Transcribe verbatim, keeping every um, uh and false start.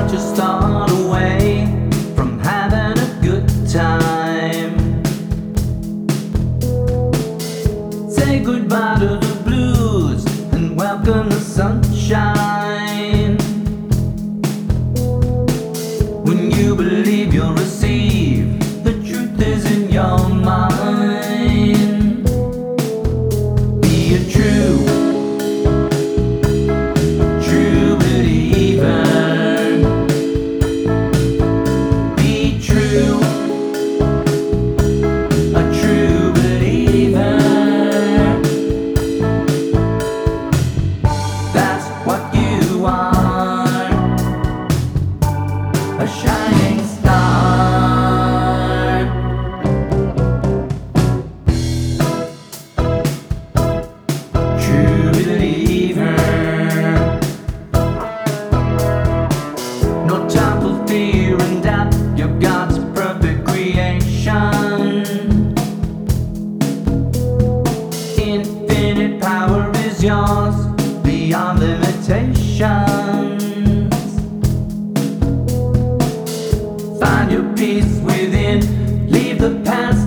to start away from having a good time. Say goodbye to the blues and welcome the sunshine. When you believe you'll receive, the truth is in your mind. Be a true, true believer. Be true, a true believer. That's what you are, a shining star. True believer. No time for fear and doubt, you're God's perfect creation. Infinite power is yours, beyond limitations. Find your peace within, leave the past